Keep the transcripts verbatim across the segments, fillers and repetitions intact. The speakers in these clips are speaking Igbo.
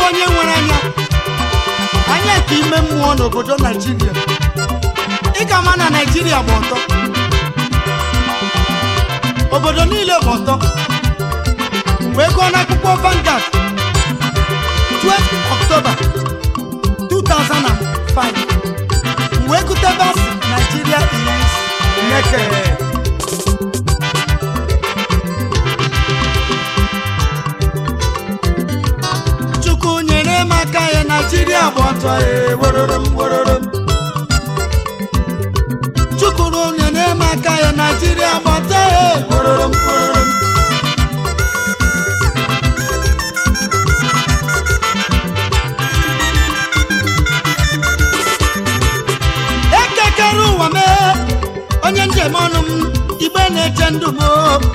onye nwere anya anya ka ime mmụọ n'obodo Nigeria. Ị ga-ama na Nigeria bụ ọtọ, obodo niile bụ ọtọ. Wee gụọ n'akwụkwọ Vanguard twelfth October two thousand five. Wee gụte bas Nigeria is naked. Chukwu nyere m aka ya Nigeria bụ ọtọ e wororom wororom. Chukwu nyere m aka ya Nigeria bụ ọtọ e wororom wororom. Ekekere ụwa m onye njem ọnụ m igbe na-eche ndụ m.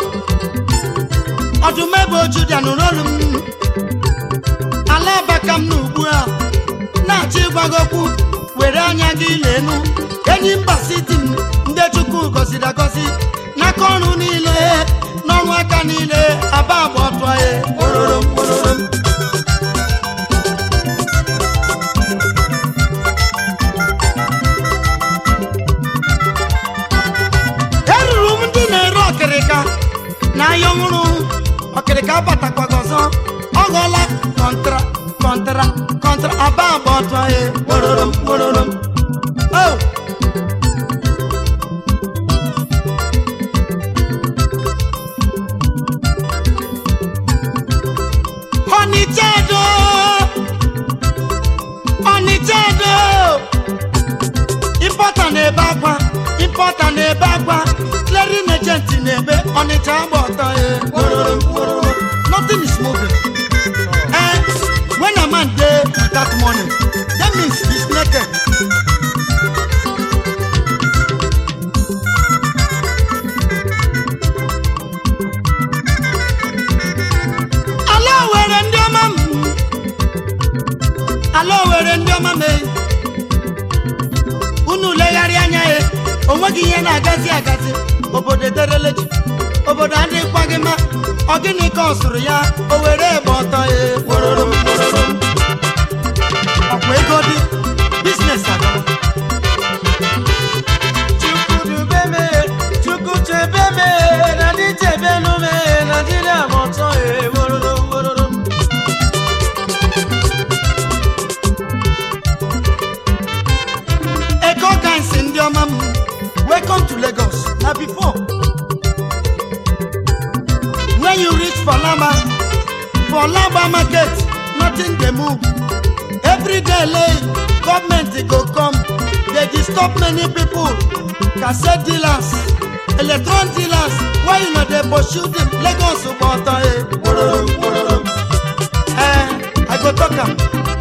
Ọdụm ebe oju dị anụrụ olu m. Ala baka m n'ugbu a na-achọ ịgwa gị okwu, were anya gị lenu enyi mba siti m ndị Chukwu gọziri agọzi n'aka ọrụ niile n'ọrụ aka niile. Aba agba ọtọ e wororom wororom. Eruru m ndị na-ere ọkịrịka na ahịa ọhụrụ. Ọkịrịka batakwa gị ọzọ, ọ ghọọla kọntra kọntra kọntra. Aba agba ọtọ e wororom wororom. Oh! Onichado Onichado Importa na-ebe akwa, importa na-ebe akwa, clearing agent na-ebe. Ọnịcha agba ọtọ e wororom wororom. Nothing is moving. Eh, when a man dey that morning, that means he's naked. Ala were ndị ọma m, ala were ndị ọma m. Unu legharị anya e, onweghị ihe na-agazi agazi. Obodo edereleji, obodo adịkwa gị mma. Ọ gịnị ka ọ sụrụ ya? O were ebe ọtọ e wororom wororom. Ọkwa ego dị biznes agara. Chukwu dube me, Chukwu chebe me, na dị chebe nụ me, Nigeria bụ ọtọ e wororom wororom. Eko gansi ndị ọma m, welcome to Lagos. Na before when you reach for Lamba, for Lamba market, nothing dey move. Every day late, government go come, they disturb many people. Cassette dealers, electron dealers, why you know they pursue them? Lagos bụ ọtọ e wororom wororom. Eh, I go talk am.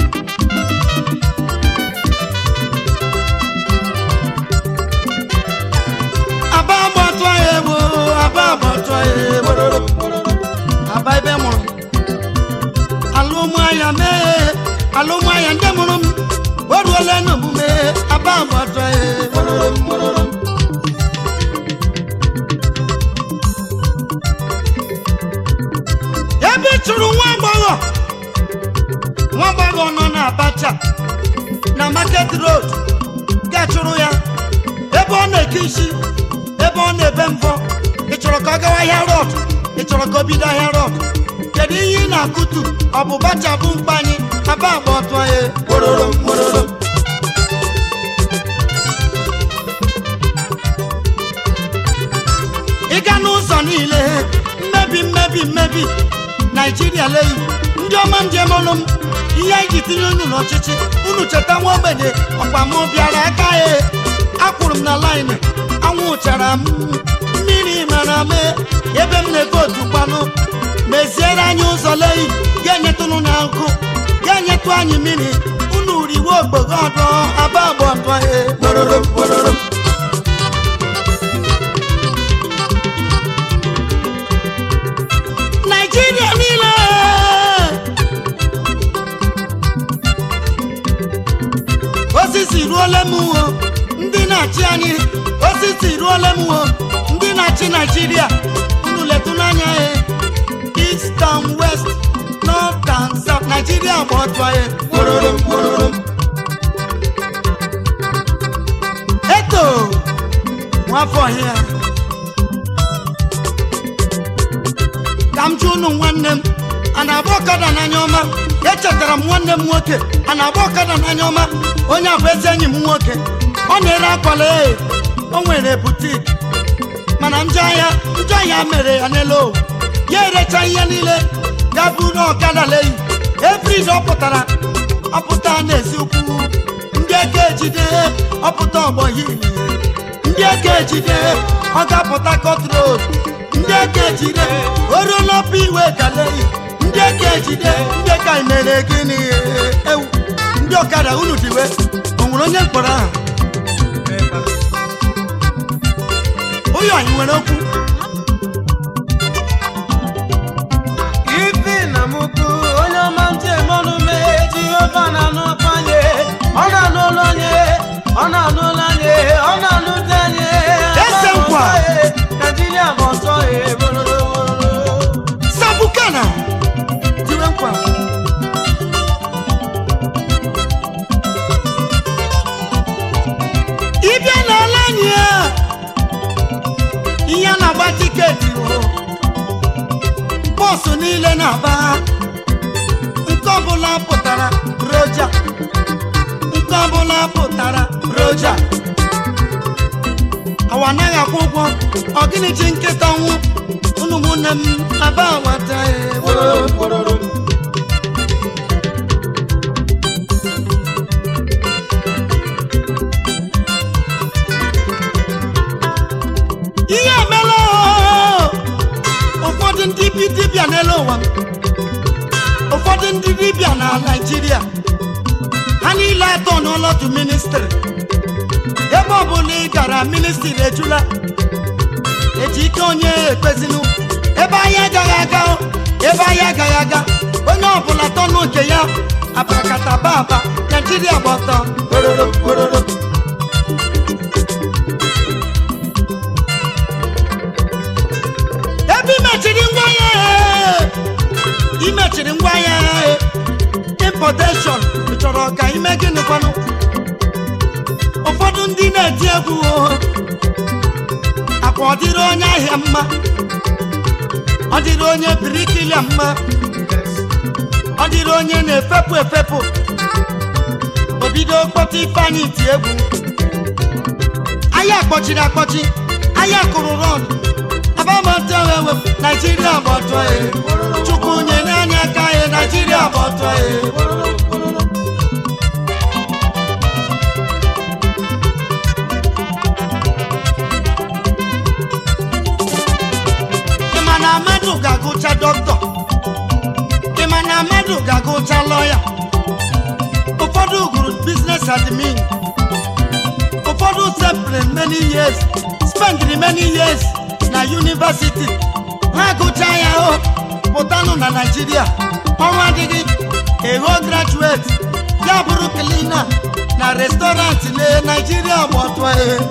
Aba agba ọtọ e wo, aba agba ọtọ e wororom wororom. Aba ebe mụrụ alụmaya mee, alụmaya ndị mụrụ m. O ruola n'omume. Aba agba ọtọ e wororom wororom. Ebe chụrụ nwa agbọghọ, nwa agbọghọ nọ na Abacha na Market Road, ga-achụrụ ya ebe ọ na-eke isi, ebe ọ na-ebe mvọ. Ị chọrọ ka ọ gawa ahịa rọd, ị chọrọ ka o bido ahịa rọd. Kedu ihe ị na-akụtu? Ọ bụ bacha bụ mkpa anyị. Aba agba ọtọ e wororom wororom. Ị ga n'ụzọ niile, mmebi mmebi mmebi. Nigeria leyi ndị ọma njem ọnụ m, ihe anyị ji tinye unu n'ọchịchị. Unu cheta nwa ogbenye, ọkwa m bịara aka e. Akwụrụ m na laịnị, anwụ chara m, mmiri mara m ebe m na-evotu kwanụ. Meziere anyị ụzọ leyi, ga-enyetụnụ na nkụ, ga-enyetụ anyị mmiri. Unu riwe ogbogo ọdọ. Aba agba ọtọ e wororom wororom. Nigeria niile osisi ruola m o, ndị na-achị anyị. Osisi ruola m o, ndị na-achị Nigeria. Unu letu n'anya e, east and west, north and and South Nigeria bọtwaye kpororom kpororom eto nwafọ hia ka m jụ unu nwanne m a na-agba ọkada n'anya ọma echetara m nwanne m nwoke a na-agba ọkada n'anya ọma onye abụ ezi enyi m nwoke ọ na-ere akwala ee o nwere butik mana njọ ahịa njọ ahịa mere ya n'elu ya erecha ihe niile gaburu ọkada leyi efriz ọ pụtara ọpụta n'ezi ukwu ndị eke ejide ọpụta ọgbọ hili ndị eke ejide ọ ga-apụta kọtrol ndị eke ejide oru n'ọpụ iwe galeyi ndị eke ejide ndị ka mere gịnị ewu ndị ọkada unu diwe o nwere onye mkpọrọ ahụ onye anyị nwere okwu ife na mụkụ onye ọma ntị mọnụ mee Jehova na-anụ ọpanye ọ na-anụ ụlọ nye ọ na-anụ ụlọ nye ọ na-anụ dị anyị ese nkwa Nigeria bụ ọsọ ebololo sabukana diwe nkwa ịbịa n'ala anyị a ihe na-agba tiketi bọọsụ niile na-aba nke ọbụla pụtara roja nke ọbụla pụtara roja awa anaghị akwụ ụgwọ ọgịnị ji nkịta nwụ unu ụmụnne m aba awata ihe emela ụfọdụ ndị dibịa n'elu ụwa ụfọdụ ndị dibịa na Naịjirịa ha niile atọ n'ọlọdụ ministri ebe ọbụla ị gara ministri ejula eji ike onye ekpezinu ebe anyị agaghị aga ebe anyị agaghị aga onye ọbụla tọnụ nke ya abakata baba Naịjirịa gba ọtọ ororo ororo ebe imechiri ngwa ya imechiri ngwa ya importation chọrọ ka ime gịnị kwanụ ụfọdụ ndị na-eti egwu akwa ọ dịrị onye ahịa mma ọ dịrị onye birikilia mma ọ dịrị onye na-efepụ efepụ obido kpọta Ifeanyị ti egwu ahịa akpọchiri akpọchi ahịa kụrụ rọd abamata wewe Nigeria bụ ọtọ Chukwu nye n'anya aka ya Nigeria bụ ọtọ na mmadụ ga-agụcha dọkịta ịma na mmadụ ga-agụcha lọya ụfọdụ gụrụ business admin ụfọdụ sepụrụ many years spend many years na university ha gụcha ya o pụtanụ na Nigeria ọrụ adịghị eho graduate ya bụrụ cleaner na restaurant na Nigeria bụ ọtụ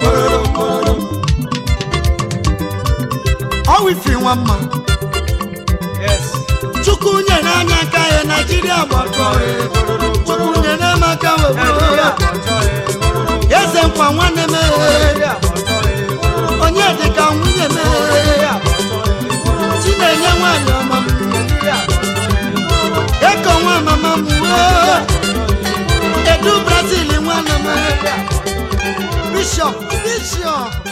ọwifi nwa mma Chukwu nyere anya aka ya Nigeria bụ ọtụ Chukwu nyere m aka eze nkwa nwanne m onye dịka nwunye m Chinenye nwanyị ọma m eko nwa mama m Edu Brazil nwanne m Bishop Bishop